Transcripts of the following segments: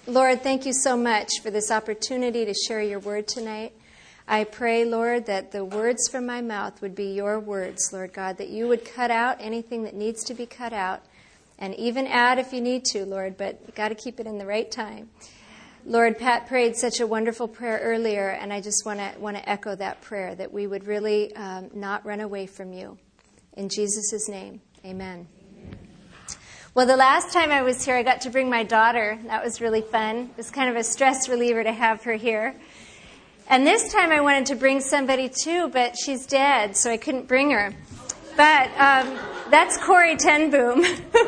Lord, thank you so much for this opportunity to share your word tonight. I pray, Lord, that the words from my mouth would be your words, Lord God, that you would cut out anything that needs to be cut out and even add if you need to, Lord, but you got to keep it in the right time. Lord, Pat prayed such a wonderful prayer earlier, and I just want to echo that prayer, that we would really not run away from you. In Jesus' name, amen. Well, the last time I was here, I got to bring my daughter. That was really fun. It was kind of a stress reliever to have her here. And this time I wanted to bring somebody too, but she's dead, so I couldn't bring her. But that's Corrie ten Boom.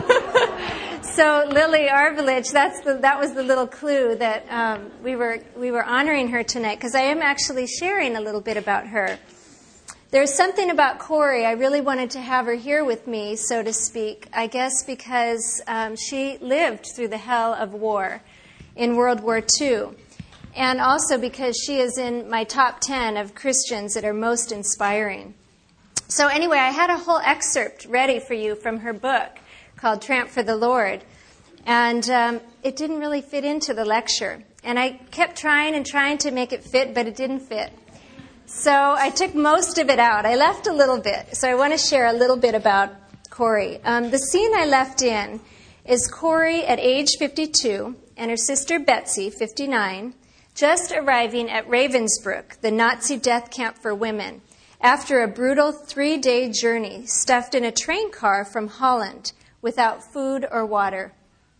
So Lily Arvelich, that was the little clue that we were honoring her tonight, because I am actually sharing a little bit about her. There's something about Corrie. I really wanted to have her here with me, so to speak, I guess because she lived through the hell of war in World War II. And also because she is in my top 10 of Christians that are most inspiring. So anyway, I had a whole excerpt ready for you from her book called Tramp for the Lord. And it didn't really fit into the lecture. And I kept trying to make it fit, but it didn't fit. So I took most of it out. I left a little bit. So I want to share a little bit about Corrie. The scene I left in is Corrie at age 52 and her sister Betsy, 59, just arriving at Ravensbrück, the Nazi death camp for women, after a brutal 3-day journey stuffed in a train car from Holland without food or water.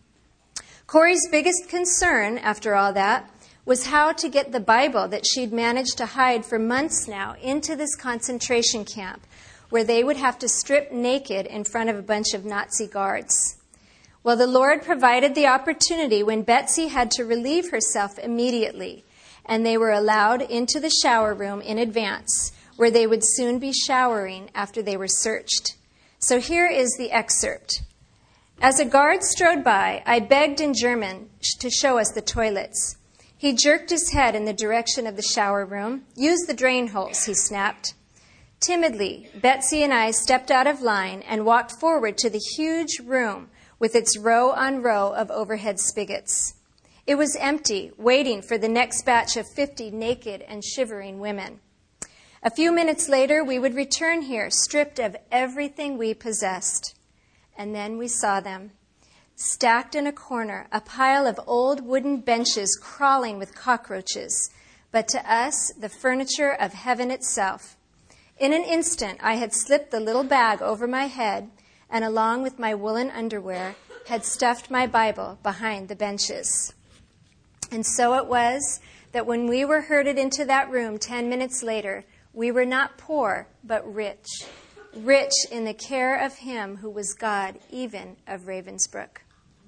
Corrie's biggest concern, after all that, was how to get the Bible that she'd managed to hide for months now into this concentration camp, where they would have to strip naked in front of a bunch of Nazi guards. Well, the Lord provided the opportunity when Betsy had to relieve herself immediately, and they were allowed into the shower room in advance, where they would soon be showering after they were searched. So here is the excerpt. As a guard strode by, I begged in German to show us the toilets. He jerked his head in the direction of the shower room. Use the drain holes, he snapped. Timidly, Betsy and I stepped out of line and walked forward to the huge room with its row on row of overhead spigots. It was empty, waiting for the next batch of 50 naked and shivering women. A few minutes later, we would return here, stripped of everything we possessed. And then we saw them. Stacked in a corner, a pile of old wooden benches crawling with cockroaches, but to us, the furniture of heaven itself. In an instant, I had slipped the little bag over my head and, along with my woolen underwear, had stuffed my Bible behind the benches. And so it was that when we were herded into that room 10 minutes later, we were not poor, but rich in the care of Him who was God, even of Ravensbrück.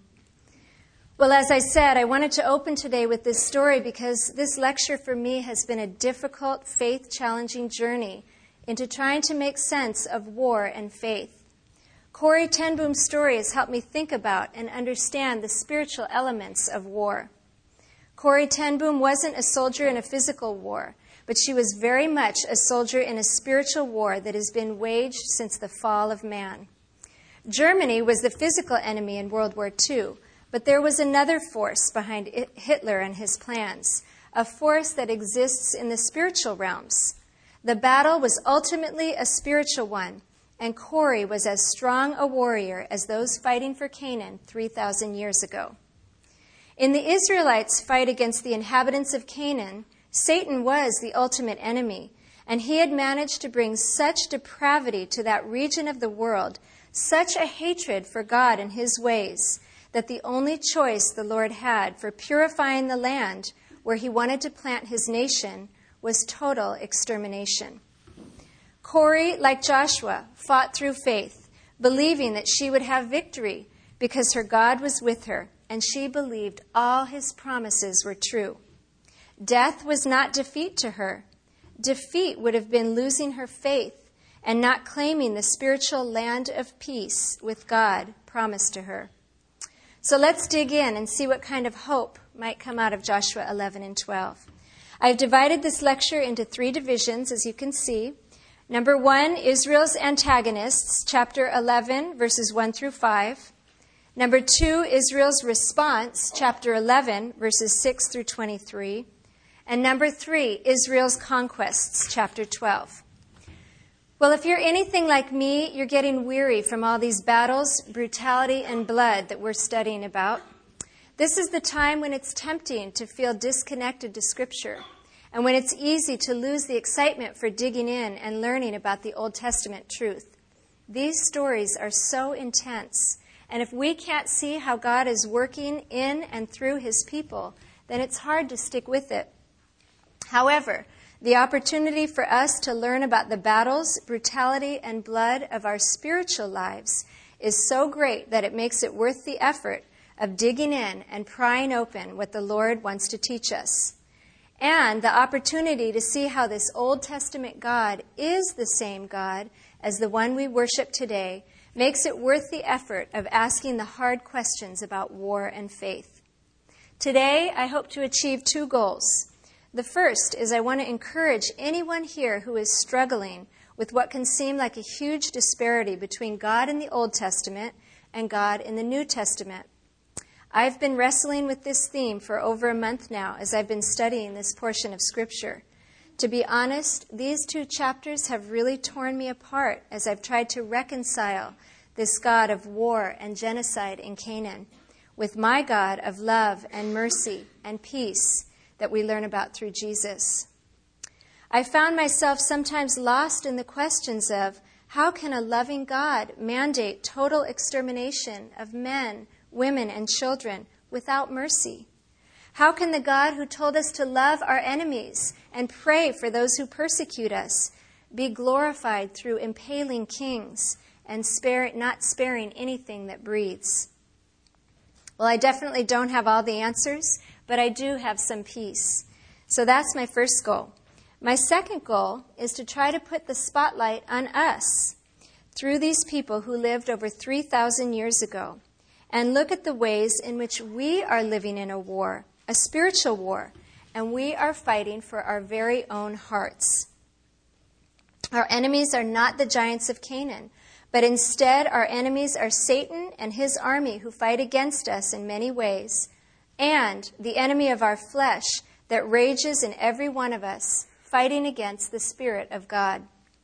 Well, as I said, I wanted to open today with this story because this lecture for me has been a difficult, faith-challenging journey into trying to make sense of war and faith. Corrie ten Boom's story has helped me think about and understand the spiritual elements of war. Corrie ten Boom wasn't a soldier in a physical war, but she was very much a soldier in a spiritual war that has been waged since the fall of man. Germany was the physical enemy in World War II, but there was another force behind Hitler and his plans, a force that exists in the spiritual realms. The battle was ultimately a spiritual one, and Corrie was as strong a warrior as those fighting for Canaan 3,000 years ago. In the Israelites' fight against the inhabitants of Canaan, Satan was the ultimate enemy, and he had managed to bring such depravity to that region of the world, such a hatred for God and His ways, that the only choice the Lord had for purifying the land where He wanted to plant His nation was total extermination. Corrie, like Joshua, fought through faith, believing that she would have victory because her God was with her, and she believed all His promises were true. Death was not defeat to her. Defeat would have been losing her faith and not claiming the spiritual land of peace with God promised to her. So let's dig in and see what kind of hope might come out of Joshua 11 and 12. I've divided this lecture into 3 divisions, as you can see. Number 1, Israel's antagonists, chapter 11, verses 1 through 5. Number 2, Israel's response, chapter 11, verses 6 through 23. And number 3, Israel's conquests, chapter 12. Well, if you're anything like me, you're getting weary from all these battles, brutality, and blood that we're studying about. This is the time when it's tempting to feel disconnected to Scripture, and when it's easy to lose the excitement for digging in and learning about the Old Testament truth. These stories are so intense, and if we can't see how God is working in and through His people, then it's hard to stick with it. However, the opportunity for us to learn about the battles, brutality, and blood of our spiritual lives is so great that it makes it worth the effort of digging in and prying open what the Lord wants to teach us. And the opportunity to see how this Old Testament God is the same God as the one we worship today makes it worth the effort of asking the hard questions about war and faith. Today, I hope to achieve 2 goals. The first is I want to encourage anyone here who is struggling with what can seem like a huge disparity between God in the Old Testament and God in the New Testament. I've been wrestling with this theme for over a month now as I've been studying this portion of Scripture. To be honest, these 2 chapters have really torn me apart as I've tried to reconcile this God of war and genocide in Canaan with my God of love and mercy and peace that we learn about through Jesus. I found myself sometimes lost in the questions of how can a loving God mandate total extermination of men, women, and children without mercy? How can the God who told us to love our enemies and pray for those who persecute us be glorified through impaling kings and not sparing anything that breathes? Well, I definitely don't have all the answers, but I do have some peace. So that's my first goal. My second goal is to try to put the spotlight on us through these people who lived over 3,000 years ago and look at the ways in which we are living in a war, a spiritual war, and we are fighting for our very own hearts. Our enemies are not the giants of Canaan, but instead our enemies are Satan and his army who fight against us in many ways, and the enemy of our flesh that rages in every one of us, fighting against the Spirit of God.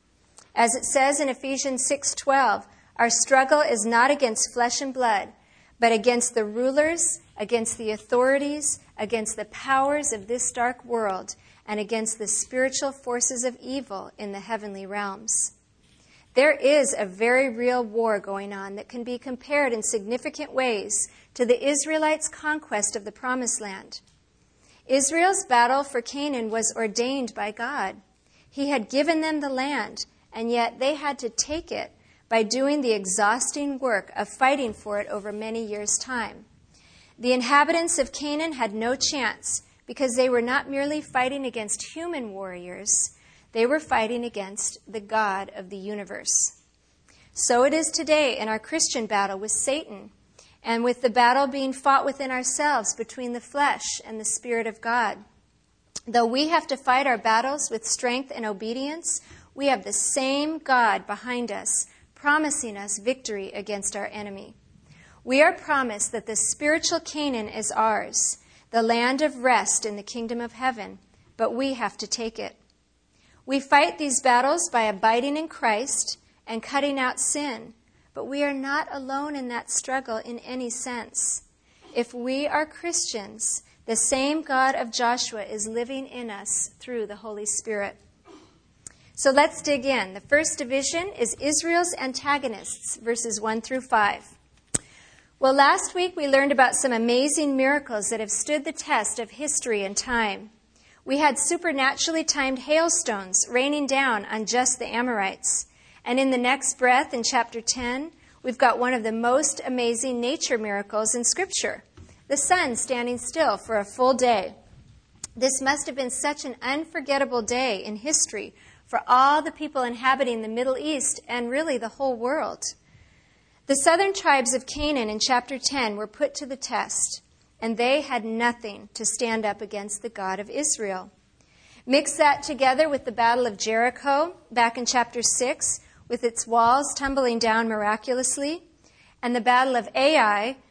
As it says in Ephesians 6:12, our struggle is not against flesh and blood, but against the rulers, against the authorities, against the powers of this dark world, and against the spiritual forces of evil in the heavenly realms. There is a very real war going on that can be compared in significant ways to the Israelites' conquest of the Promised Land. Israel's battle for Canaan was ordained by God. He had given them the land, and yet they had to take it by doing the exhausting work of fighting for it over many years' time. The inhabitants of Canaan had no chance because they were not merely fighting against human warriors, they were fighting against the God of the universe. So it is today in our Christian battle with Satan, and with the battle being fought within ourselves between the flesh and the Spirit of God. Though we have to fight our battles with strength and obedience, we have the same God behind us, promising us victory against our enemy. We are promised that the spiritual Canaan is ours, the land of rest in the kingdom of heaven, but we have to take it. We fight these battles by abiding in Christ and cutting out sin, but we are not alone in that struggle in any sense. If we are Christians, the same God of Joshua is living in us through the Holy Spirit. So let's dig in. The first division is Israel's antagonists, verses 1 through 5. Well, last week we learned about some amazing miracles that have stood the test of history and time. We had supernaturally timed hailstones raining down on just the Amorites. And in the next breath, in chapter 10, we've got one of the most amazing nature miracles in Scripture, the sun standing still for a full day. This must have been such an unforgettable day in history for all the people inhabiting the Middle East and really the whole world. The southern tribes of Canaan in chapter 10 were put to the test, and they had nothing to stand up against the God of Israel. Mix that together with the Battle of Jericho back in chapter 6, with its walls tumbling down miraculously, and the Battle of Ai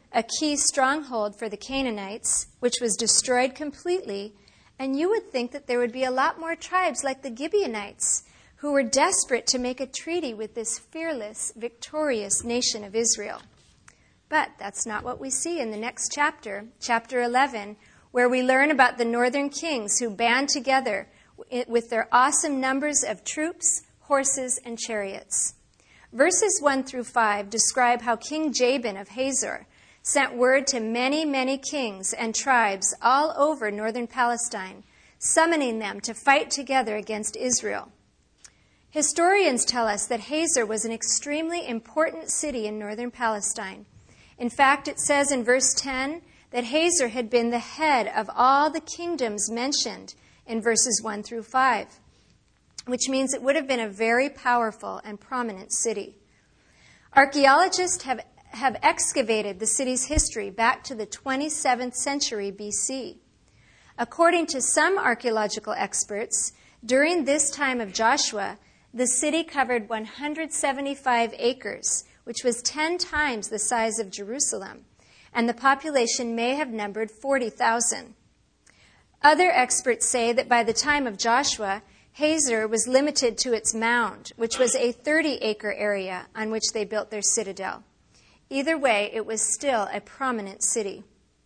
a key stronghold for the Canaanites, which was destroyed completely, and you would think that there would be a lot more tribes like the Gibeonites, who were desperate to make a treaty with this fearless, victorious nation of Israel. But that's not what we see in the next chapter, chapter 11, where we learn about the northern kings who band together with their awesome numbers of troops, horses, and chariots. Verses 1 through 5 describe how King Jabin of Hazor sent word to many, many kings and tribes all over northern Palestine, summoning them to fight together against Israel. Historians tell us that Hazor was an extremely important city in northern Palestine. In fact, it says in verse 10 that Hazor had been the head of all the kingdoms mentioned in verses 1 through 5, which means it would have been a very powerful and prominent city. Archaeologists have excavated the city's history back to the 27th century BC. According to some archaeological experts, during this time of Joshua, the city covered 175 acres, which was 10 times the size of Jerusalem, and the population may have numbered 40,000. Other experts say that by the time of Joshua, Hazor was limited to its mound, which was a 30-acre area on which they built their citadel. Either way, it was still a prominent city.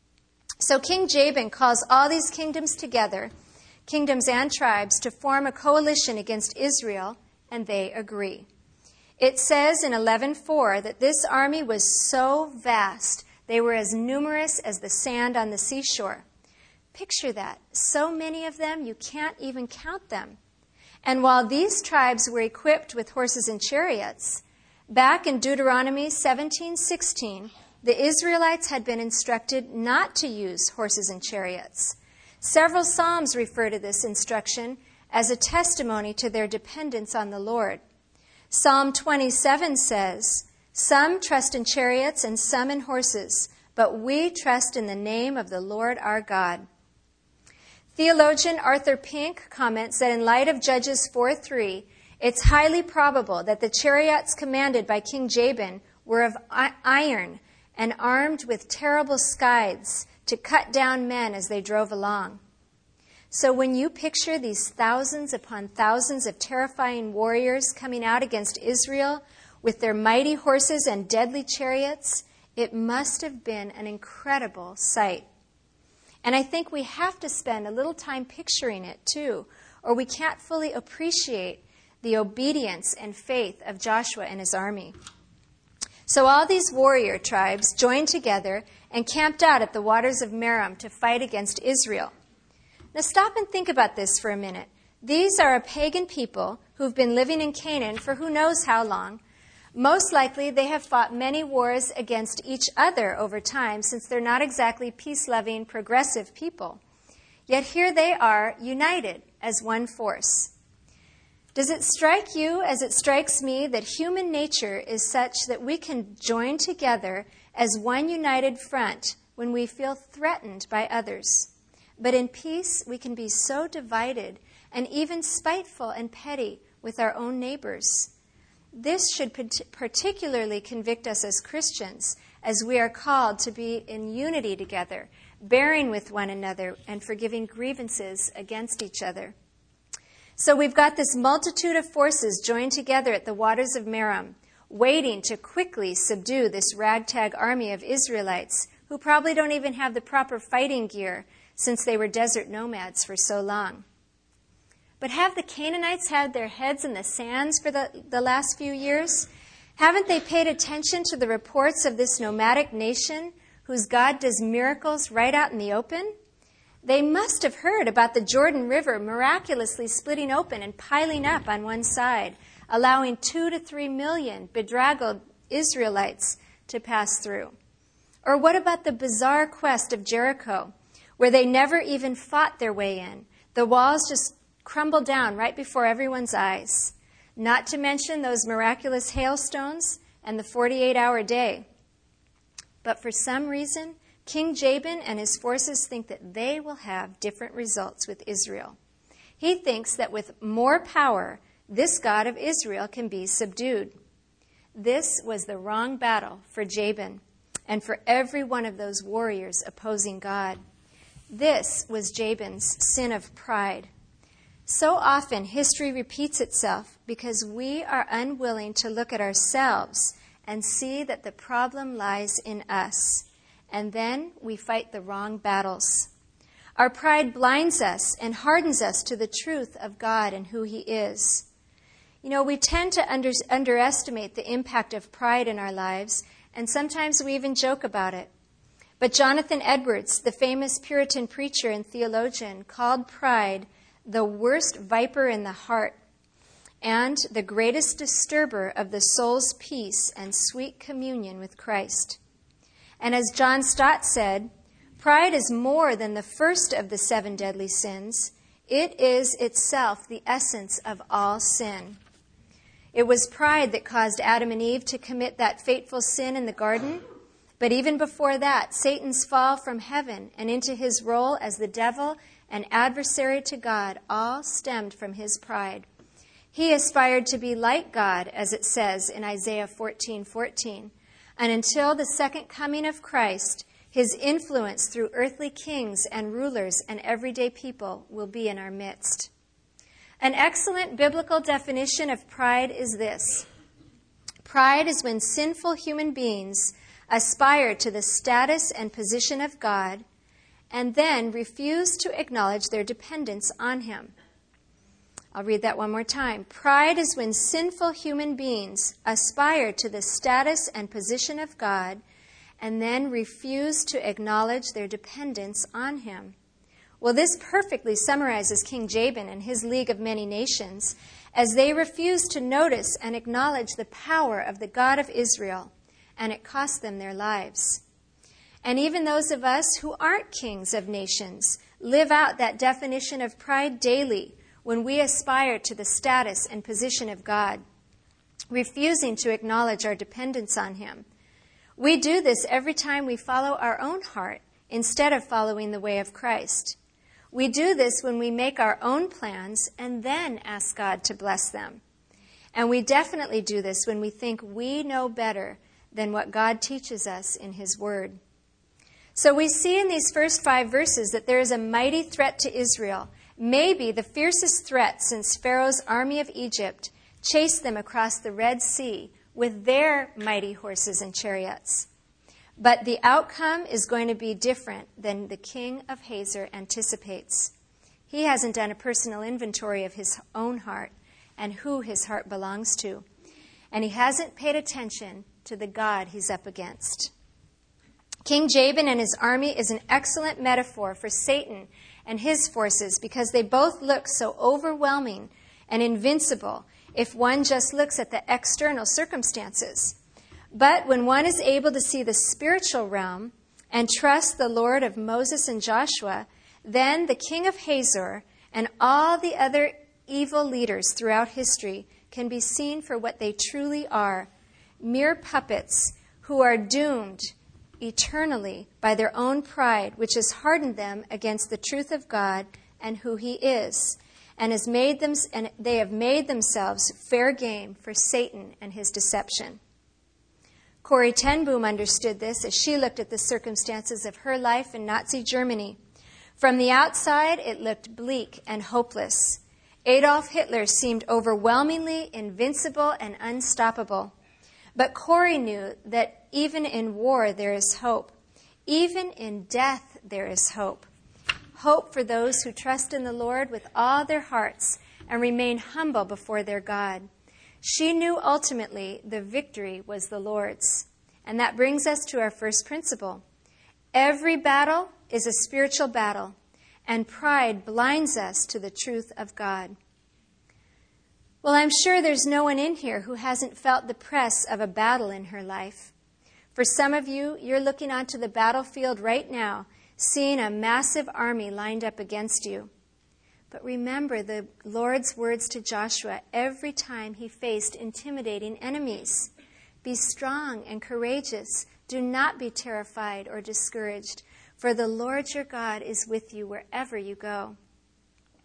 So King Jabin calls all these kingdoms together, kingdoms and tribes, to form a coalition against Israel, and they agree. It says in 11:4 that this army was so vast, they were as numerous as the sand on the seashore. Picture that. So many of them, you can't even count them. And while these tribes were equipped with horses and chariots, back in Deuteronomy 17:16, the Israelites had been instructed not to use horses and chariots. Several Psalms refer to this instruction as a testimony to their dependence on the Lord. Psalm 27 says, "Some trust in chariots and some in horses, but we trust in the name of the Lord our God." Theologian Arthur Pink comments that in light of Judges 4:3, it's highly probable that the chariots commanded by King Jabin were of iron and armed with terrible scythes to cut down men as they drove along. So when you picture these thousands upon thousands of terrifying warriors coming out against Israel with their mighty horses and deadly chariots, it must have been an incredible sight. And I think we have to spend a little time picturing it too, or we can't fully appreciate the obedience and faith of Joshua and his army. So all these warrior tribes joined together and camped out at the waters of Merom to fight against Israel. Now stop and think about this for a minute. These are a pagan people who've been living in Canaan for who knows how long. Most likely they have fought many wars against each other over time, since they're not exactly peace-loving, progressive people. Yet here they are, united as one force. Does it strike you, as it strikes me, that human nature is such that we can join together as one united front when we feel threatened by others? But in peace, we can be so divided and even spiteful and petty with our own neighbors. This should particularly convict us as Christians, as we are called to be in unity together, bearing with one another and forgiving grievances against each other. So we've got this multitude of forces joined together at the waters of Merom, waiting to quickly subdue this ragtag army of Israelites who probably don't even have the proper fighting gear since they were desert nomads for so long. But have the Canaanites had their heads in the sands for the last few years? Haven't they paid attention to the reports of this nomadic nation whose God does miracles right out in the open? They must have heard about the Jordan River miraculously splitting open and piling up on one side, allowing 2 to 3 million bedraggled Israelites to pass through. Or what about the bizarre quest of Jericho, where they never even fought their way in? The walls just crumbled down right before everyone's eyes, not to mention those miraculous hailstones and the 48-hour day. But for some reason, King Jabin and his forces think that they will have different results with Israel. He thinks that with more power, this God of Israel can be subdued. This was the wrong battle for Jabin. and for every one of those warriors opposing God. This was Jabin's sin of pride. So often history repeats itself because we are unwilling to look at ourselves and see that the problem lies in us. And then we fight the wrong battles. Our pride blinds us and hardens us to the truth of God and who He is. You know, we tend to underestimate the impact of pride in our lives, and sometimes we even joke about it. But Jonathan Edwards, the famous Puritan preacher and theologian, called pride the worst viper in the heart and the greatest disturber of the soul's peace and sweet communion with Christ. And as John Stott said, pride is more than the first of the 7 deadly sins. It is itself the essence of all sin. It was pride that caused Adam and Eve to commit that fateful sin in the garden. But even before that, Satan's fall from heaven and into his role as the devil and adversary to God all stemmed from his pride. He aspired to be like God, as it says in Isaiah 14:14. And until the second coming of Christ, his influence through earthly kings and rulers and everyday people will be in our midst. An excellent biblical definition of pride is this. Pride is when sinful human beings aspire to the status and position of God and then refuse to acknowledge their dependence on Him. I'll read that one more time. Pride is when sinful human beings aspire to the status and position of God and then refuse to acknowledge their dependence on Him. Well, this perfectly summarizes King Jabin and his League of Many Nations as they refused to notice and acknowledge the power of the God of Israel, and it cost them their lives. And even those of us who aren't kings of nations live out that definition of pride daily when we aspire to the status and position of God, refusing to acknowledge our dependence on Him. We do this every time we follow our own heart instead of following the way of Christ. We do this when we make our own plans and then ask God to bless them. And we definitely do this when we think we know better than what God teaches us in His Word. So we see in these first 5 verses that there is a mighty threat to Israel, maybe the fiercest threat since Pharaoh's army of Egypt chased them across the Red Sea with their mighty horses and chariots. But the outcome is going to be different than the king of Hazor anticipates. He hasn't done a personal inventory of his own heart and who his heart belongs to. And he hasn't paid attention to the God he's up against. King Jabin and his army is an excellent metaphor for Satan and his forces because they both look so overwhelming and invincible if one just looks at the external circumstances. But when one is able to see the spiritual realm and trust the Lord of Moses and Joshua, then the king of Hazor and all the other evil leaders throughout history can be seen for what they truly are, mere puppets who are doomed eternally by their own pride, which has hardened them against the truth of God and who He is, and they have made themselves fair game for Satan and his deception. Corrie ten Boom understood this as she looked at the circumstances of her life in Nazi Germany. From the outside, it looked bleak and hopeless. Adolf Hitler seemed overwhelmingly invincible and unstoppable. But Corrie knew that even in war there is hope. Even in death there is hope. Hope for those who trust in the Lord with all their hearts and remain humble before their God. She knew ultimately the victory was the Lord's. And that brings us to our first principle. Every battle is a spiritual battle, and pride blinds us to the truth of God. Well, I'm sure there's no one in here who hasn't felt the press of a battle in her life. For some of you, you're looking onto the battlefield right now, seeing a massive army lined up against you. But remember the Lord's words to Joshua every time he faced intimidating enemies. Be strong and courageous. Do not be terrified or discouraged, for the Lord your God is with you wherever you go.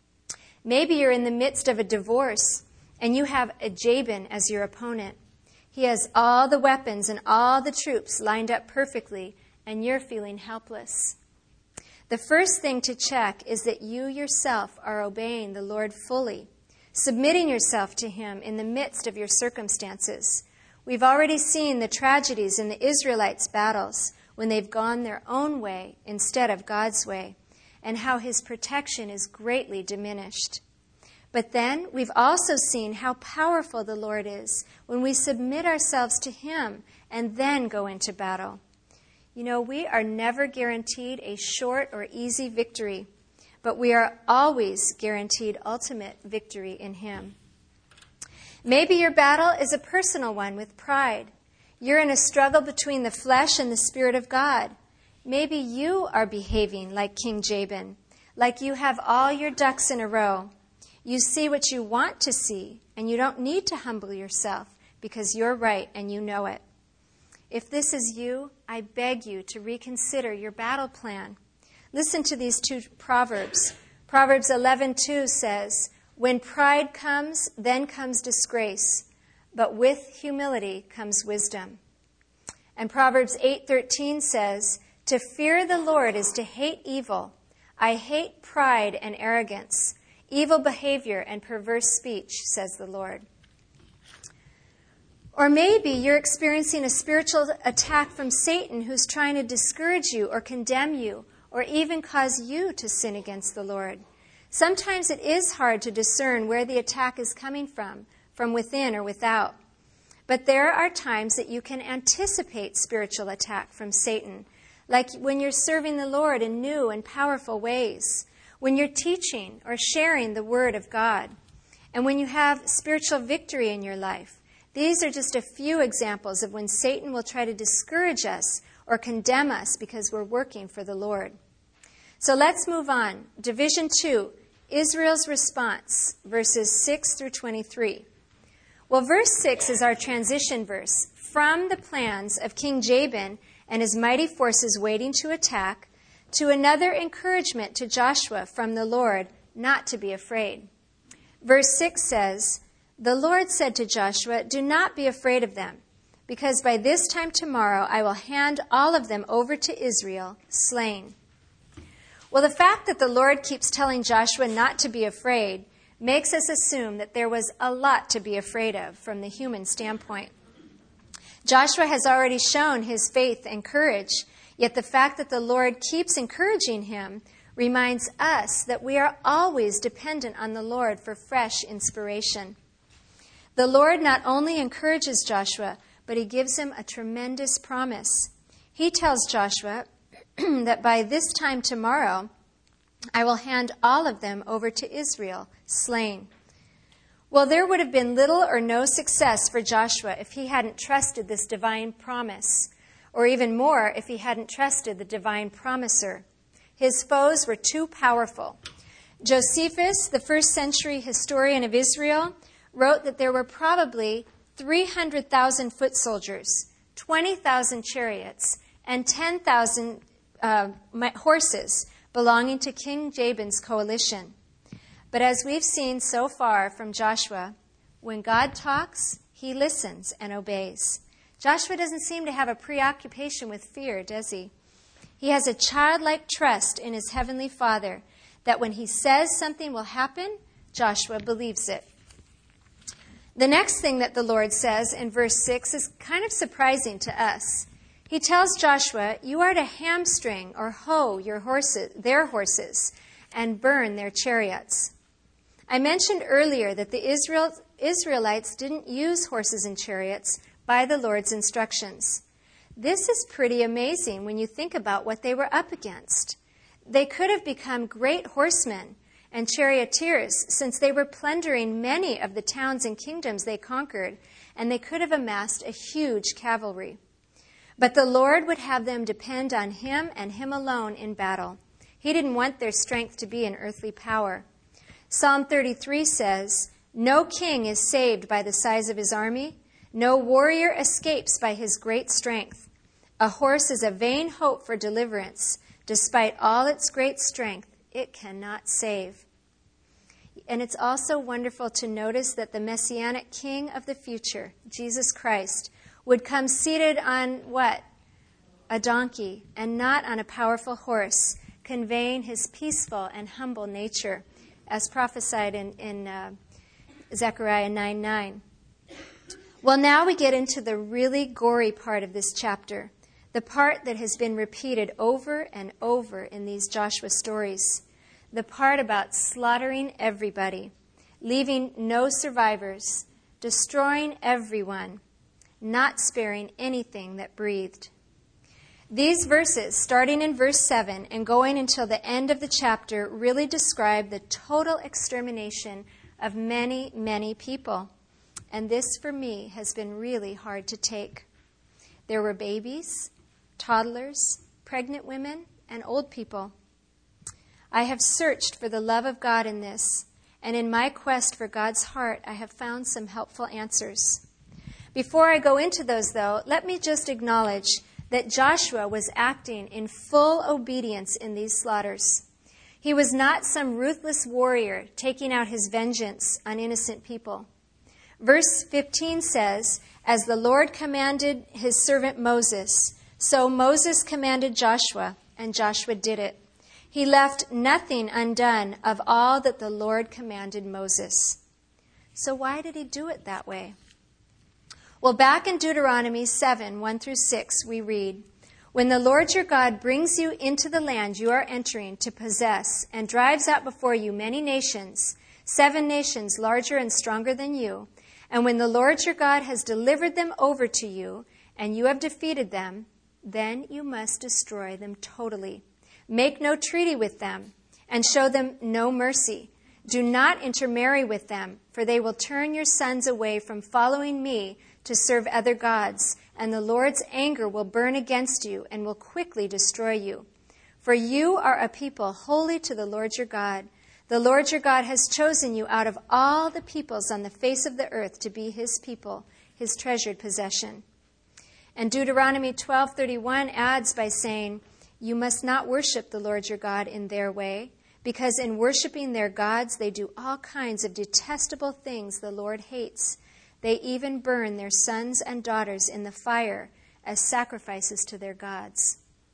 Maybe you're in the midst of a divorce and you have a Jabin as your opponent. He has all the weapons and all the troops lined up perfectly, and you're feeling helpless. The first thing to check is that you yourself are obeying the Lord fully, submitting yourself to Him in the midst of your circumstances. We've already seen the tragedies in the Israelites' battles when they've gone their own way instead of God's way, and how His protection is greatly diminished. But then we've also seen how powerful the Lord is when we submit ourselves to Him and then go into battle. You know, we are never guaranteed a short or easy victory, but we are always guaranteed ultimate victory in Him. Maybe your battle is a personal one with pride. You're in a struggle between the flesh and the Spirit of God. Maybe you are behaving like King Jabin, like you have all your ducks in a row. You see what you want to see, and you don't need to humble yourself because you're right and you know it. If this is you, I beg you to reconsider your battle plan. Listen to these two Proverbs. Proverbs 11:2 says, "When pride comes, then comes disgrace, but with humility comes wisdom." And Proverbs 8:13 says, "To fear the Lord is to hate evil. I hate pride and arrogance, evil behavior and perverse speech, says the Lord." Or maybe you're experiencing a spiritual attack from Satan who's trying to discourage you or condemn you or even cause you to sin against the Lord. Sometimes it is hard to discern where the attack is coming from within or without. But there are times that you can anticipate spiritual attack from Satan, like when you're serving the Lord in new and powerful ways, when you're teaching or sharing the Word of God, and when you have spiritual victory in your life. These are just a few examples of when Satan will try to discourage us or condemn us because we're working for the Lord. So let's move on. Division 2, Israel's response, verses 6 through 23. Well, verse 6 is our transition verse from the plans of King Jabin and his mighty forces waiting to attack to another encouragement to Joshua from the Lord not to be afraid. Verse 6 says, "The Lord said to Joshua, 'Do not be afraid of them, because by this time tomorrow I will hand all of them over to Israel, slain.'" Well, the fact that the Lord keeps telling Joshua not to be afraid makes us assume that there was a lot to be afraid of from the human standpoint. Joshua has already shown his faith and courage, yet the fact that the Lord keeps encouraging him reminds us that we are always dependent on the Lord for fresh inspiration. The Lord not only encourages Joshua, but He gives him a tremendous promise. He tells Joshua that by this time tomorrow, I will hand all of them over to Israel, slain. Well, there would have been little or no success for Joshua if he hadn't trusted this divine promise, or even more if he hadn't trusted the divine promiser. His foes were too powerful. Josephus, the first century historian of Israel, wrote that there were probably 300,000 foot soldiers, 20,000 chariots, and 10,000 horses belonging to King Jabin's coalition. But as we've seen so far from Joshua, when God talks, he listens and obeys. Joshua doesn't seem to have a preoccupation with fear, does he? He has a childlike trust in his heavenly Father that when he says something will happen, Joshua believes it. The next thing that the Lord says in verse 6 is kind of surprising to us. He tells Joshua, "You are to hamstring or hoe their horses, and burn their chariots." I mentioned earlier that the Israelites didn't use horses and chariots by the Lord's instructions. This is pretty amazing when you think about what they were up against. They could have become great horsemen and charioteers, since they were plundering many of the towns and kingdoms they conquered, and they could have amassed a huge cavalry. But the Lord would have them depend on Him and Him alone in battle. He didn't want their strength to be in earthly power. Psalm 33 says, "No king is saved by the size of his army. No warrior escapes by his great strength. A horse is a vain hope for deliverance. Despite all its great strength, it cannot save." And it's also wonderful to notice that the Messianic King of the future, Jesus Christ, would come seated on what? A donkey, and not on a powerful horse, conveying his peaceful and humble nature, as prophesied in Zechariah 9:9. Well, now we get into the really gory part of this chapter, the part that has been repeated over and over in these Joshua stories, the part about slaughtering everybody, leaving no survivors, destroying everyone, not sparing anything that breathed. These verses, starting in verse 7 and going until the end of the chapter, really describe the total extermination of many, many people. And this, for me, has been really hard to take. There were babies, toddlers, pregnant women, and old people. I have searched for the love of God in this, and in my quest for God's heart, I have found some helpful answers. Before I go into those, though, let me just acknowledge that Joshua was acting in full obedience in these slaughters. He was not some ruthless warrior taking out his vengeance on innocent people. Verse 15 says, "As the Lord commanded his servant Moses, so Moses commanded Joshua, and Joshua did it. He left nothing undone of all that the Lord commanded Moses." So why did he do it that way? Well, back in Deuteronomy 7, 1 through 6, we read, "When the Lord your God brings you into the land you are entering to possess and drives out before you many nations, 7 nations larger and stronger than you, and when the Lord your God has delivered them over to you and you have defeated them, then you must destroy them totally. Make no treaty with them and show them no mercy. Do not intermarry with them, for they will turn your sons away from following me to serve other gods, and the Lord's anger will burn against you and will quickly destroy you. For you are a people holy to the Lord your God. The Lord your God has chosen you out of all the peoples on the face of the earth to be his people, his treasured possession." And Deuteronomy 12:31 adds by saying, "You must not worship the Lord your God in their way, because in worshiping their gods they do all kinds of detestable things the Lord hates. They even burn their sons and daughters in the fire as sacrifices to their gods."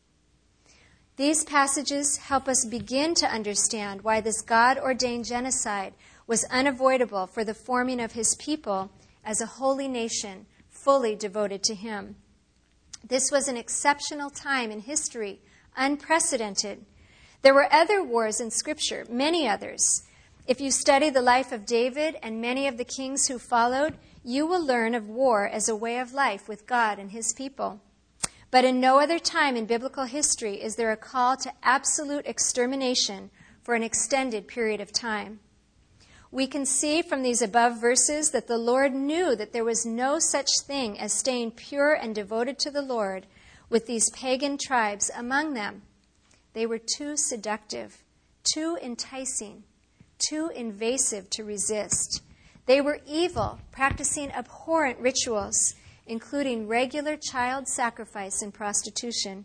These passages help us begin to understand why this God-ordained genocide was unavoidable for the forming of his people as a holy nation, fully devoted to him. This was an exceptional time in history, unprecedented. There were other wars in Scripture, many others. If you study the life of David and many of the kings who followed, you will learn of war as a way of life with God and his people. But in no other time in biblical history is there a call to absolute extermination for an extended period of time. We can see from these above verses that the Lord knew that there was no such thing as staying pure and devoted to the Lord with these pagan tribes among them. They were too seductive, too enticing, too invasive to resist. They were evil, practicing abhorrent rituals, including regular child sacrifice and prostitution.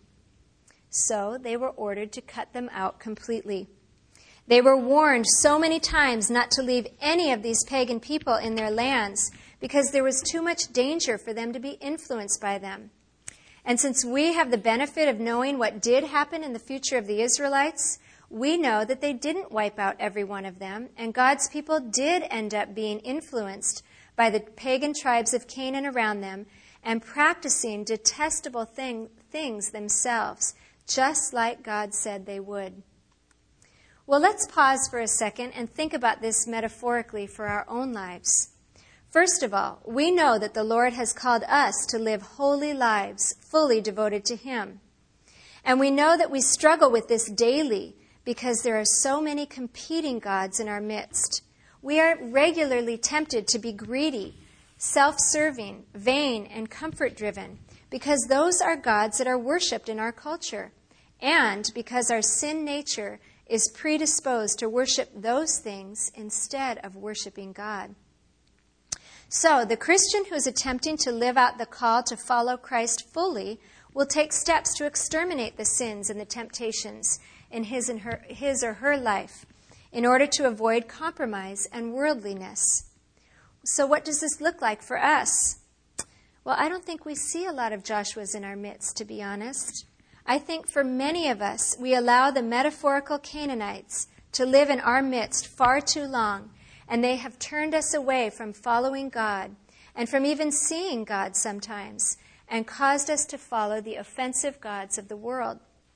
So they were ordered to cut them out completely. They were warned so many times not to leave any of these pagan people in their lands because there was too much danger for them to be influenced by them. And since we have the benefit of knowing what did happen in the future of the Israelites, we know that they didn't wipe out every one of them, and God's people did end up being influenced by the pagan tribes of Canaan around them and practicing detestable things themselves, just like God said they would. Well, let's pause for a second and think about this metaphorically for our own lives. First of all, we know that the Lord has called us to live holy lives, fully devoted to him. And we know that we struggle with this daily because there are so many competing gods in our midst. We are regularly tempted to be greedy, self-serving, vain, and comfort-driven because those are gods that are worshipped in our culture, and because our sin nature is predisposed to worship those things instead of worshiping God. So the Christian who is attempting to live out the call to follow Christ fully will take steps to exterminate the sins and the temptations in his or her life in order to avoid compromise and worldliness. So what does this look like for us? Well, I don't think we see a lot of Joshuas in our midst, to be honest. I think for many of us, we allow the metaphorical Canaanites to live in our midst far too long, and they have turned us away from following God and from even seeing God sometimes, and caused us to follow the offensive gods of the world.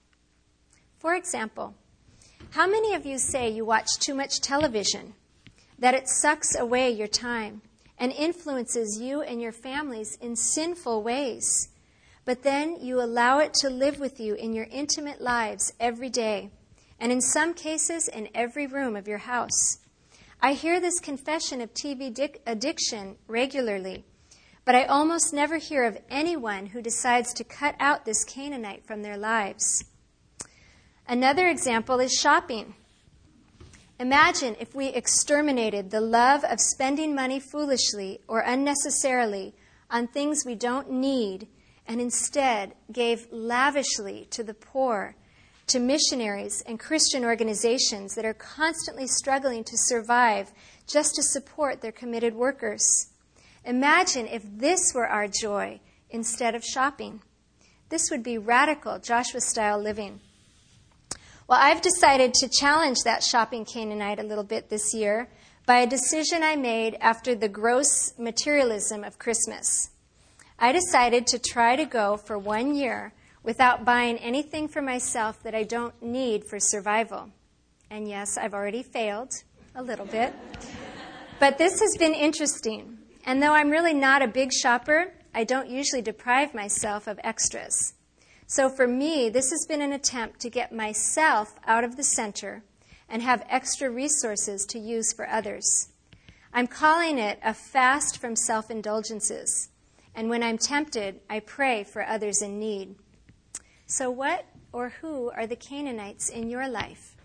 For example, how many of you say you watch too much television, that it sucks away your time and influences you and your families in sinful ways, but then you allow it to live with you in your intimate lives every day, and in some cases in every room of your house? I hear this confession of TV addiction regularly, but I almost never hear of anyone who decides to cut out this Canaanite from their lives. Another example is shopping. Imagine if we exterminated the love of spending money foolishly or unnecessarily on things we don't need, and instead gave lavishly to the poor, to missionaries and Christian organizations that are constantly struggling to survive just to support their committed workers. Imagine if this were our joy instead of shopping. This would be radical Joshua-style living. Well, I've decided to challenge that shopping Canaanite a little bit this year by a decision I made after the gross materialism of Christmas. I decided to try to go for 1 year without buying anything for myself that I don't need for survival. And yes, I've already failed a little bit. But this has been interesting. And though I'm really not a big shopper, I don't usually deprive myself of extras. So for me, this has been an attempt to get myself out of the center and have extra resources to use for others. I'm calling it a fast from self-indulgences. And when I'm tempted, I pray for others in need. So what or who are the Canaanites in your life?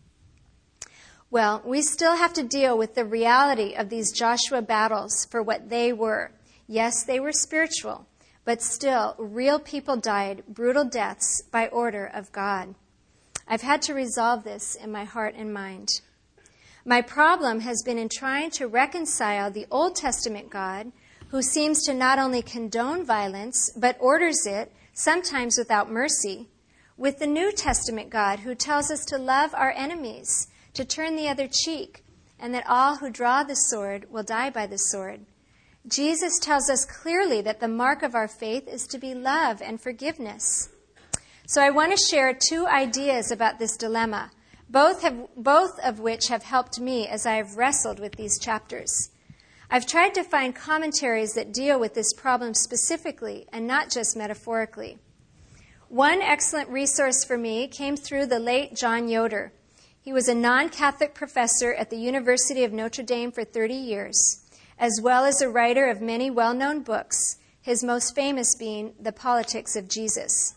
Well, we still have to deal with the reality of these Joshua battles for what they were. Yes, they were spiritual, but still, real people died brutal deaths by order of God. I've had to resolve this in my heart and mind. My problem has been in trying to reconcile the Old Testament God, who seems to not only condone violence, but orders it, sometimes without mercy, with the New Testament God, who tells us to love our enemies, to turn the other cheek, and that all who draw the sword will die by the sword. Jesus tells us clearly that the mark of our faith is to be love and forgiveness. So I want to share 2 ideas about this dilemma, both of which have helped me as I have wrestled with these chapters. I've tried to find commentaries that deal with this problem specifically and not just metaphorically. One excellent resource for me came through the late John Yoder. He was a non-Catholic professor at the University of Notre Dame for 30 years, as well as a writer of many well-known books, his most famous being The Politics of Jesus.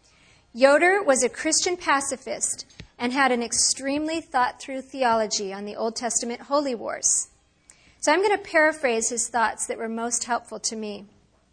Yoder was a Christian pacifist and had an extremely thought-through theology on the Old Testament holy wars. So I'm going to paraphrase his thoughts that were most helpful to me.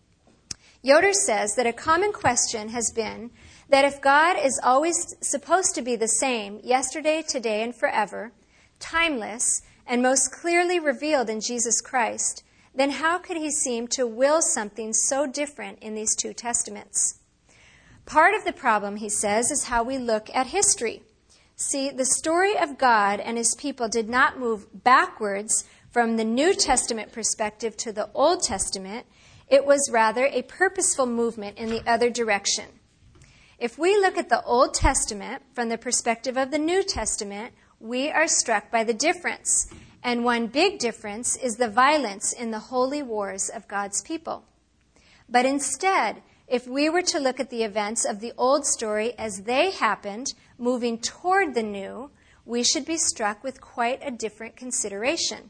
Yoder says that a common question has been that if God is always supposed to be the same yesterday, today, and forever, timeless, and most clearly revealed in Jesus Christ, then how could he seem to will something so different in these 2 testaments? Part of the problem, he says, is how we look at history. See, the story of God and his people did not move backwards from the New Testament perspective to the Old Testament. It was rather a purposeful movement in the other direction. If we look at the Old Testament from the perspective of the New Testament, we are struck by the difference. And one big difference is the violence in the holy wars of God's people. But instead, if we were to look at the events of the old story as they happened, moving toward the new, we should be struck with quite a different consideration.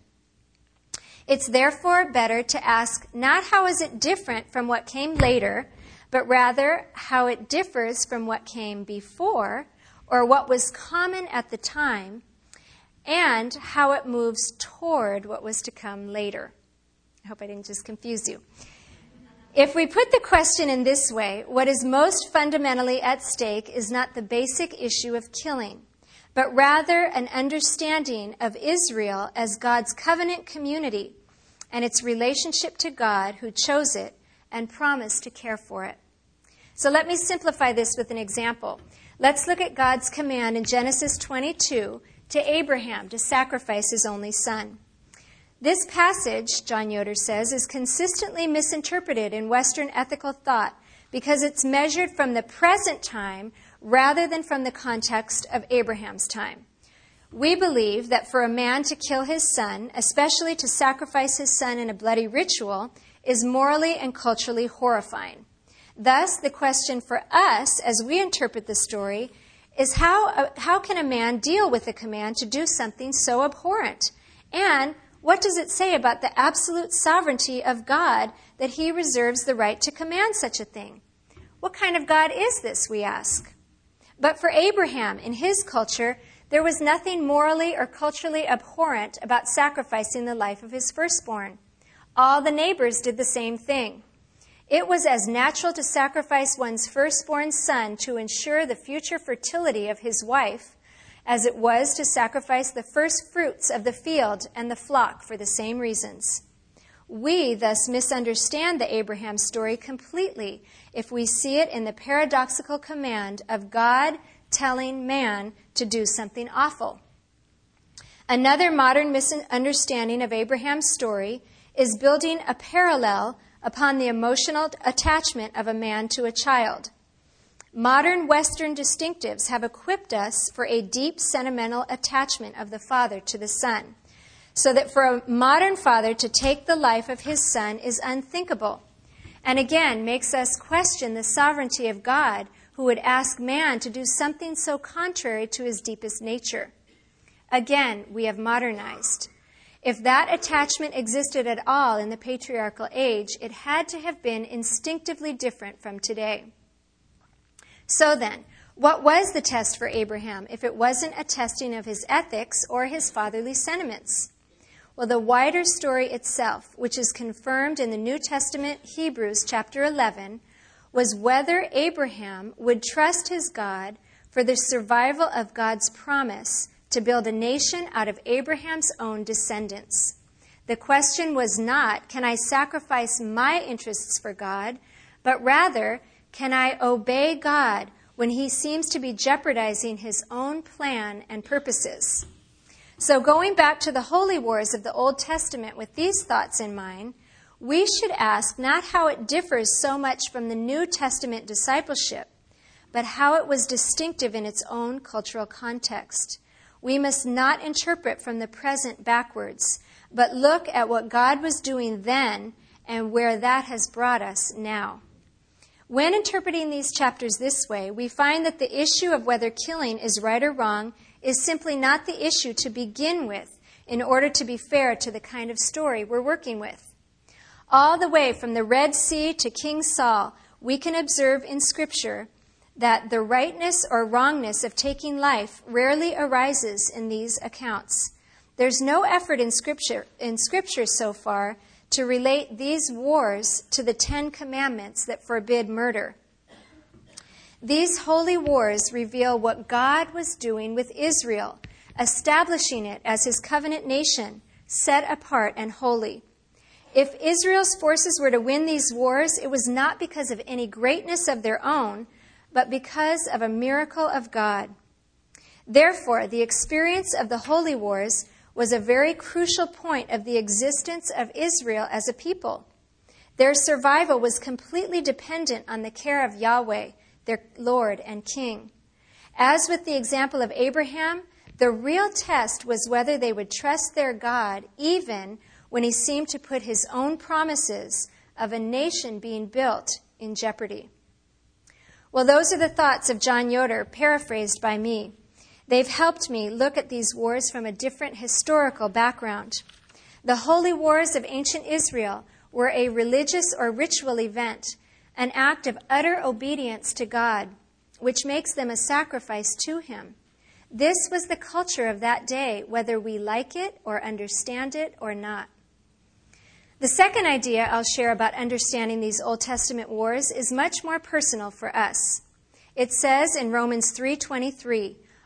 It's therefore better to ask not how is it different from what came later, but rather how it differs from what came before, or what was common at the time, and how it moves toward what was to come later. I hope I didn't just confuse you. If we put the question in this way, what is most fundamentally at stake is not the basic issue of killing, but rather an understanding of Israel as God's covenant community and its relationship to God who chose it and promised to care for it. So let me simplify this with an example. Let's look at God's command in Genesis 22 to Abraham to sacrifice his only son. This passage, John Yoder says, is consistently misinterpreted in Western ethical thought because it's measured from the present time rather than from the context of Abraham's time. We believe that for a man to kill his son, especially to sacrifice his son in a bloody ritual, is morally and culturally horrifying. Thus, the question for us, as we interpret the story, is how can a man deal with the command to do something so abhorrent? And what does it say about the absolute sovereignty of God that he reserves the right to command such a thing? What kind of God is this, we ask? But for Abraham, in his culture, there was nothing morally or culturally abhorrent about sacrificing the life of his firstborn. All the neighbors did the same thing. It was as natural to sacrifice one's firstborn son to ensure the future fertility of his wife as it was to sacrifice the first fruits of the field and the flock for the same reasons. We thus misunderstand the Abraham story completely if we see it in the paradoxical command of God telling man to do something awful. Another modern misunderstanding of Abraham's story is building a parallel upon the emotional attachment of a man to a child. Modern Western distinctives have equipped us for a deep sentimental attachment of the father to the son, so that for a modern father to take the life of his son is unthinkable, and again makes us question the sovereignty of God, who would ask man to do something so contrary to his deepest nature. Again, we have modernized. If that attachment existed at all in the patriarchal age, it had to have been instinctively different from today. So then, what was the test for Abraham if it wasn't a testing of his ethics or his fatherly sentiments? Well, the wider story itself, which is confirmed in the New Testament, Hebrews chapter 11, was whether Abraham would trust his God for the survival of God's promise to build a nation out of Abraham's own descendants. The question was not, can I sacrifice my interests for God, but rather, can I obey God when he seems to be jeopardizing his own plan and purposes? So going back to the holy wars of the Old Testament with these thoughts in mind, we should ask not how it differs so much from the New Testament discipleship, but how it was distinctive in its own cultural context. We must not interpret from the present backwards, but look at what God was doing then and where that has brought us now. When interpreting these chapters this way, we find that the issue of whether killing is right or wrong is simply not the issue to begin with in order to be fair to the kind of story we're working with. All the way from the Red Sea to King Saul, we can observe in Scripture that the rightness or wrongness of taking life rarely arises in these accounts. There's no effort in Scripture so far to relate these wars to the 10 Commandments that forbid murder. These holy wars reveal what God was doing with Israel, establishing it as his covenant nation, set apart and holy. If Israel's forces were to win these wars, it was not because of any greatness of their own, but because of a miracle of God. Therefore, the experience of the holy wars was a very crucial point of the existence of Israel as a people. Their survival was completely dependent on the care of Yahweh, their Lord and King. As with the example of Abraham, the real test was whether they would trust their God even when he seemed to put his own promises of a nation being built in jeopardy. Well, those are the thoughts of John Yoder, paraphrased by me. They've helped me look at these wars from a different historical background. The holy wars of ancient Israel were a religious or ritual event, an act of utter obedience to God, which makes them a sacrifice to him. This was the culture of that day, whether we like it or understand it or not. The second idea I'll share about understanding these Old Testament wars is much more personal for us. It says in Romans 3:23,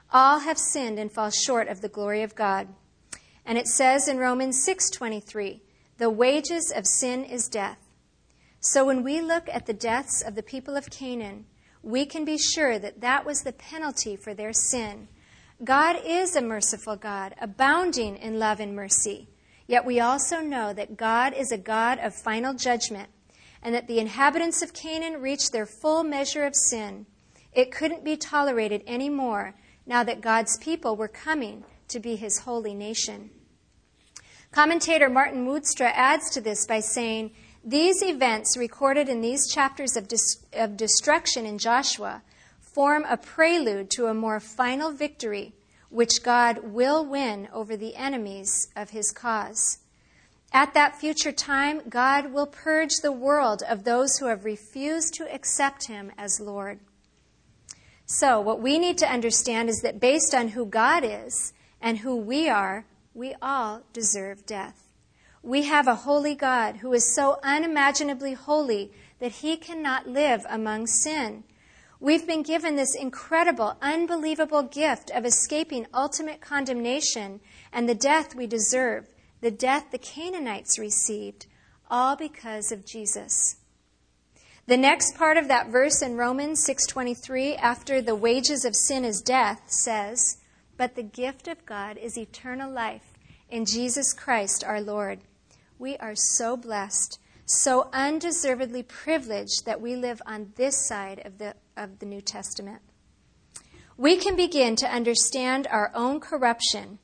All have sinned and fall short of the glory of God. And it says in Romans 6:23, the wages of sin is death. So when we look at the deaths of the people of Canaan, we can be sure that that was the penalty for their sin. God is a merciful God, abounding in love and mercy. Yet we also know that God is a God of final judgment, and that the inhabitants of Canaan reached their full measure of sin. It couldn't be tolerated anymore now that God's people were coming to be his holy nation. Commentator Martin Woodstra adds to this by saying, these events recorded in these chapters of destruction in Joshua form a prelude to a more final victory, which God will win over the enemies of his cause. At that future time, God will purge the world of those who have refused to accept him as Lord. So, what we need to understand is that based on who God is and who we are, we all deserve death. We have a holy God who is so unimaginably holy that he cannot live among sin. We've been given this incredible, unbelievable gift of escaping ultimate condemnation and the death we deserve, the death the Canaanites received, all because of Jesus. The next part of that verse in Romans 6:23, after the wages of sin is death, says, but the gift of God is eternal life in Jesus Christ our Lord. We are so blessed, so undeservedly privileged that we live on this side of the New Testament. We can begin to understand our own corruption.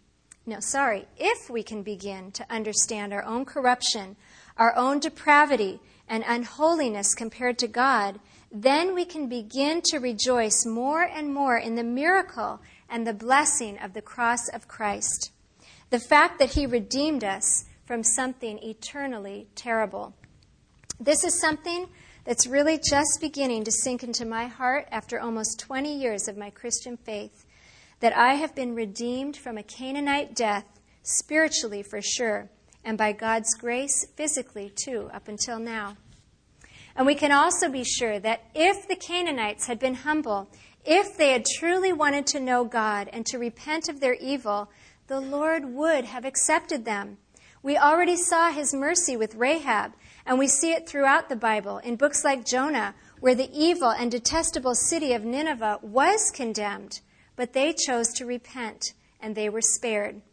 If we can begin to understand our own corruption, our own depravity and unholiness compared to God, then we can begin to rejoice more and more in the miracle and the blessing of the cross of Christ. The fact that he redeemed us from something eternally terrible. This is something that's really just beginning to sink into my heart after almost 20 years of my Christian faith, that I have been redeemed from a Canaanite death, spiritually for sure, and by God's grace, physically too, up until now. And we can also be sure that if the Canaanites had been humble, if they had truly wanted to know God and to repent of their evil, the Lord would have accepted them. We already saw his mercy with Rahab, and we see it throughout the Bible in books like Jonah, where the evil and detestable city of Nineveh was condemned, but they chose to repent, and they were spared.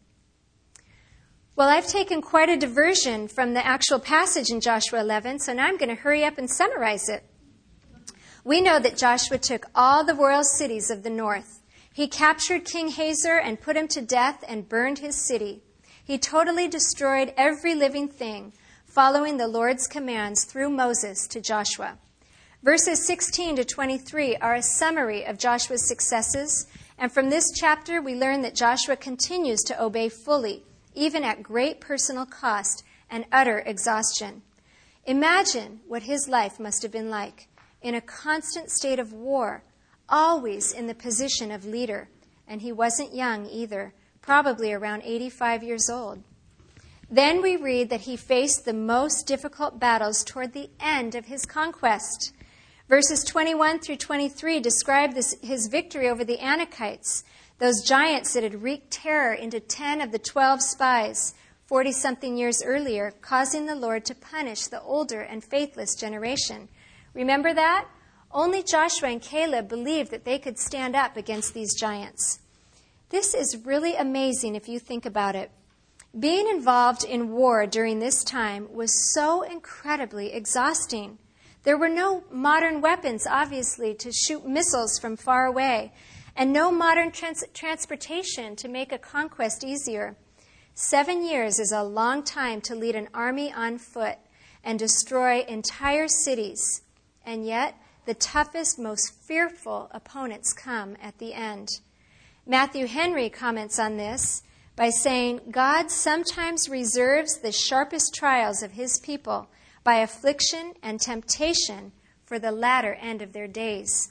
Well, I've taken quite a diversion from the actual passage in Joshua 11, so now I'm going to hurry up and summarize it. We know that Joshua took all the royal cities of the north. He captured King Hazor and put him to death and burned his city. He totally destroyed every living thing, following the Lord's commands through Moses to Joshua. Verses 16 to 23 are a summary of Joshua's successes, and from this chapter we learn that Joshua continues to obey fully, even at great personal cost and utter exhaustion. Imagine what his life must have been like, in a constant state of war, always in the position of leader, and he wasn't young either, probably around 85 years old. Then we read that he faced the most difficult battles toward the end of his conquest. Verses 21 through 23 describe his victory over the Anakites, those giants that had wreaked terror into 10 of the 12 spies 40-something years earlier, causing the Lord to punish the older and faithless generation. Remember that? Only Joshua and Caleb believed that they could stand up against these giants. This is really amazing if you think about it. Being involved in war during this time was so incredibly exhausting. There were no modern weapons, obviously, to shoot missiles from far away, and no modern transportation to make a conquest easier. 7 years is a long time to lead an army on foot and destroy entire cities. And yet, the toughest, most fearful opponents come at the end. Matthew Henry comments on this by saying, God sometimes reserves the sharpest trials of his people by affliction and temptation for the latter end of their days.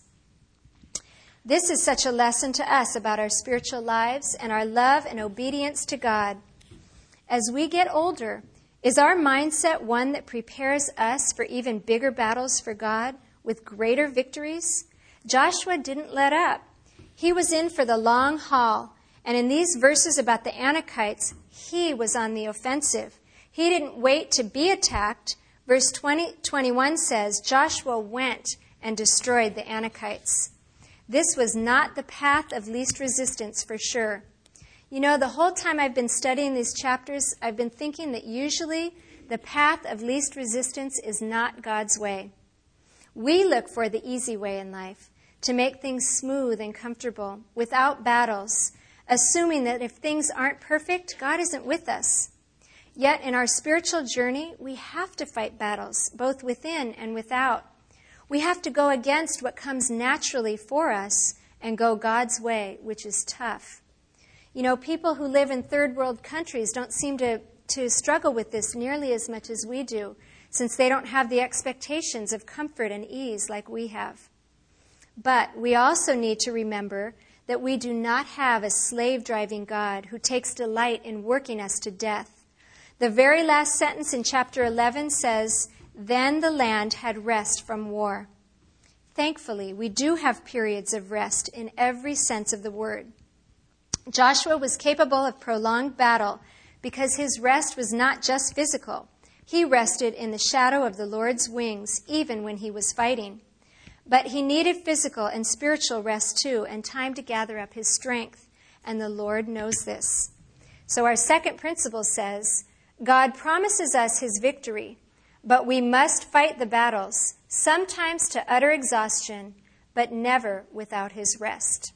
This is such a lesson to us about our spiritual lives and our love and obedience to God. As we get older, is our mindset one that prepares us for even bigger battles for God with greater victories? Joshua didn't let up. He was in for the long haul. And in these verses about the Anakites, he was on the offensive. He didn't wait to be attacked. Verse 21 says, Joshua went and destroyed the Anakites. This was not the path of least resistance for sure. You know, the whole time I've been studying these chapters, I've been thinking that usually the path of least resistance is not God's way. We look for the easy way in life, to make things smooth and comfortable, without battles, assuming that if things aren't perfect, God isn't with us. Yet in our spiritual journey, we have to fight battles, both within and without. We have to go against what comes naturally for us and go God's way, which is tough. You know, people who live in third world countries don't seem to struggle with this nearly as much as we do, since they don't have the expectations of comfort and ease like we have. But we also need to remember that we do not have a slave-driving God who takes delight in working us to death. The very last sentence in chapter 11 says, "Then the land had rest from war." Thankfully, we do have periods of rest in every sense of the word. Joshua was capable of prolonged battle because his rest was not just physical. He rested in the shadow of the Lord's wings, even when he was fighting. But he needed physical and spiritual rest too, and time to gather up his strength. And the Lord knows this. So our second principle says, God promises us his victory, but we must fight the battles, sometimes to utter exhaustion, but never without his rest.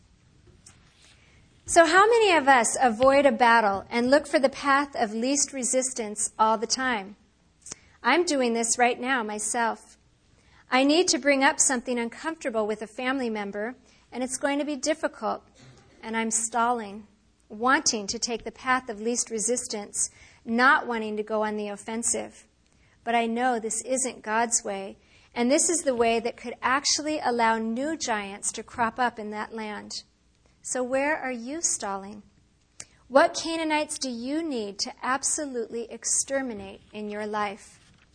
So how many of us avoid a battle and look for the path of least resistance all the time? I'm doing this right now myself. I need to bring up something uncomfortable with a family member, and it's going to be difficult, and I'm stalling, wanting to take the path of least resistance, not wanting to go on the offensive. But I know this isn't God's way, and this is the way that could actually allow new giants to crop up in that land. So where are you stalling? What Canaanites do you need to absolutely exterminate in your life?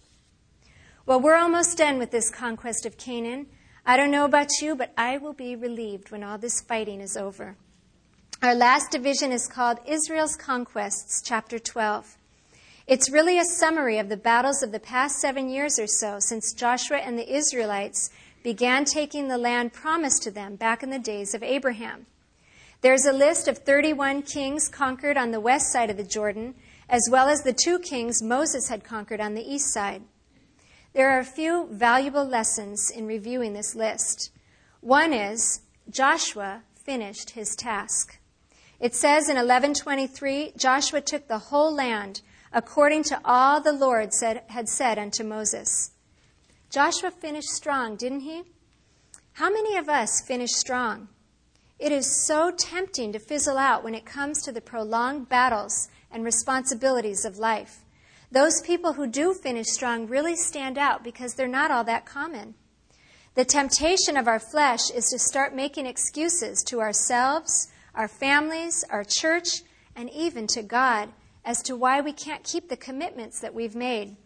Well, we're almost done with this conquest of Canaan. I don't know about you, but I will be relieved when all this fighting is over. Our last division is called Israel's Conquests, chapter 12. It's really a summary of the battles of the past 7 years or so since Joshua and the Israelites began taking the land promised to them back in the days of Abraham. There's a list of 31 kings conquered on the west side of the Jordan, as well as the 2 kings Moses had conquered on the east side. There are a few valuable lessons in reviewing this list. One is Joshua finished his task. It says in 11:23, Joshua took the whole land according to all the Lord had said unto Moses. Joshua finished strong, didn't he? How many of us finish strong? It is so tempting to fizzle out when it comes to the prolonged battles and responsibilities of life. Those people who do finish strong really stand out because they're not all that common. The temptation of our flesh is to start making excuses to ourselves, our families, our church, and even to God as to why we can't keep the commitments that we've made.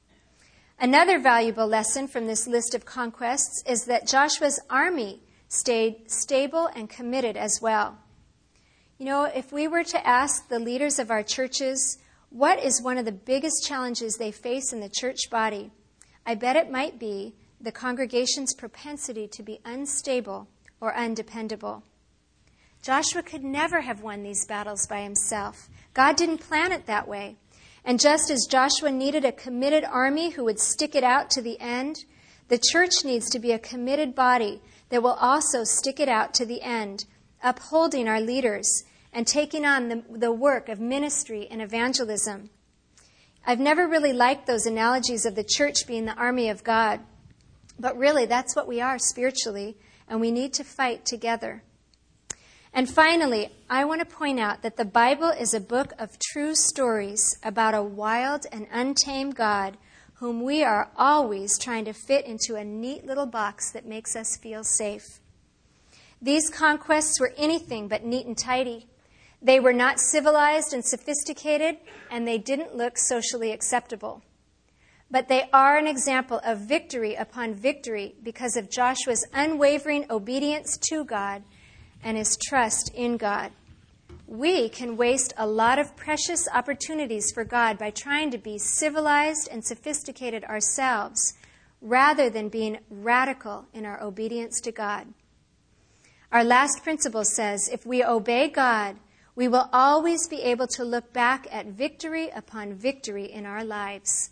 Another valuable lesson from this list of conquests is that Joshua's army stayed stable and committed as well. You know, if we were to ask the leaders of our churches, what is one of the biggest challenges they face in the church body? I bet it might be the congregation's propensity to be unstable or undependable. Joshua could never have won these battles by himself. God didn't plan it that way. And just as Joshua needed a committed army who would stick it out to the end, the church needs to be a committed body that will also stick it out to the end, upholding our leaders and taking on the work of ministry and evangelism. I've never really liked those analogies of the church being the army of God, but really that's what we are spiritually, and we need to fight together. And finally, I want to point out that the Bible is a book of true stories about a wild and untamed God whom we are always trying to fit into a neat little box that makes us feel safe. These conquests were anything but neat and tidy. They were not civilized and sophisticated, and they didn't look socially acceptable. But they are an example of victory upon victory because of Joshua's unwavering obedience to God and his trust in God. We can waste a lot of precious opportunities for God by trying to be civilized and sophisticated ourselves rather than being radical in our obedience to God. Our last principle says, if we obey God, we will always be able to look back at victory upon victory in our lives.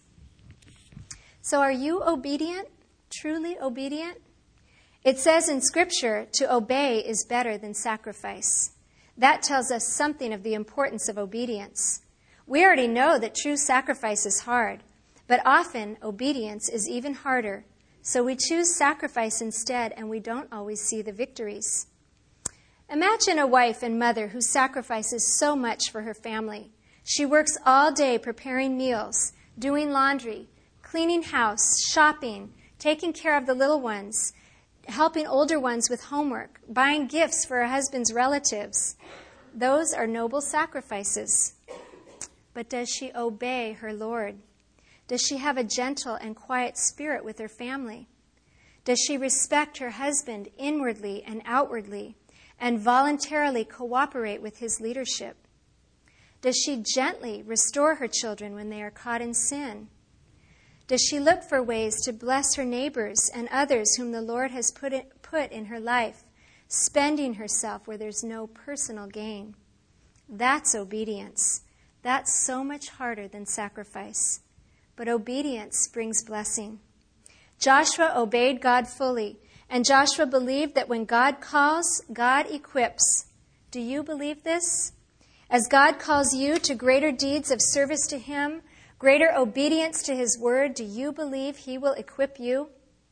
So are you obedient? Truly obedient? It says in Scripture, to obey is better than sacrifice. That tells us something of the importance of obedience. We already know that true sacrifice is hard, but often obedience is even harder. So we choose sacrifice instead, and we don't always see the victories. Imagine a wife and mother who sacrifices so much for her family. She works all day preparing meals, doing laundry, cleaning house, shopping, taking care of the little ones, helping older ones with homework, buying gifts for her husband's relatives. Those are noble sacrifices. But does she obey her Lord? Does she have a gentle and quiet spirit with her family? Does she respect her husband inwardly and outwardly and voluntarily cooperate with his leadership? Does she gently restore her children when they are caught in sin? Does she look for ways to bless her neighbors and others whom the Lord has put in her life, spending herself where there's no personal gain? That's obedience. That's so much harder than sacrifice. But obedience brings blessing. Joshua obeyed God fully, and Joshua believed that when God calls, God equips. Do you believe this? As God calls you to greater deeds of service to him, greater obedience to his word, do you believe he will equip you?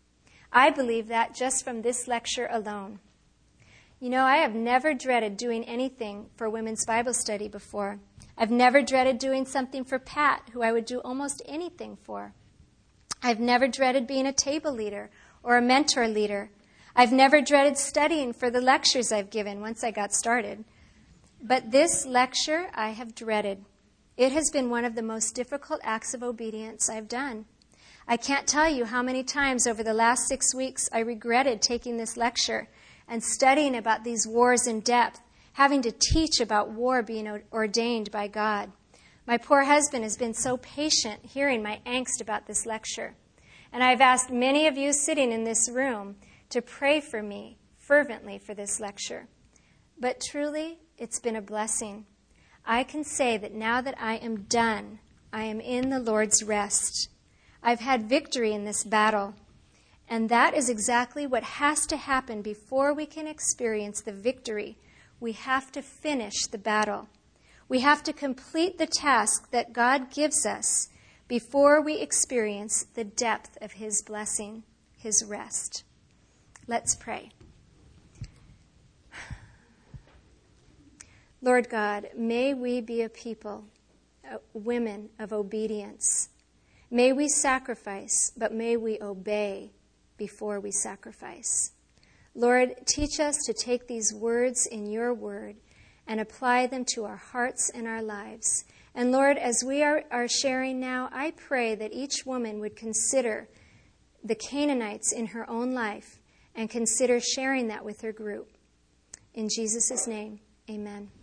I believe that just from this lecture alone. You know, I have never dreaded doing anything for Women's Bible Study before. I've never dreaded doing something for Pat, who I would do almost anything for. I've never dreaded being a table leader or a mentor leader. I've never dreaded studying for the lectures I've given once I got started. But this lecture I have dreaded. It has been one of the most difficult acts of obedience I've done. I can't tell you how many times over the last 6 weeks I regretted taking this lecture and studying about these wars in depth, having to teach about war being ordained by God. My poor husband has been so patient hearing my angst about this lecture. And I've asked many of you sitting in this room to pray for me fervently for this lecture. But truly, it's been a blessing. I can say that now that I am done, I am in the Lord's rest. I've had victory in this battle. And that is exactly what has to happen before we can experience the victory. We have to finish the battle. We have to complete the task that God gives us before we experience the depth of his blessing, his rest. Let's pray. Lord God, may we be a people, women of obedience. May we sacrifice, but may we obey before we sacrifice. Lord, teach us to take these words in your word and apply them to our hearts and our lives. And Lord, as we are sharing now, I pray that each woman would consider the Canaanites in her own life and consider sharing that with her group. In Jesus' name, amen.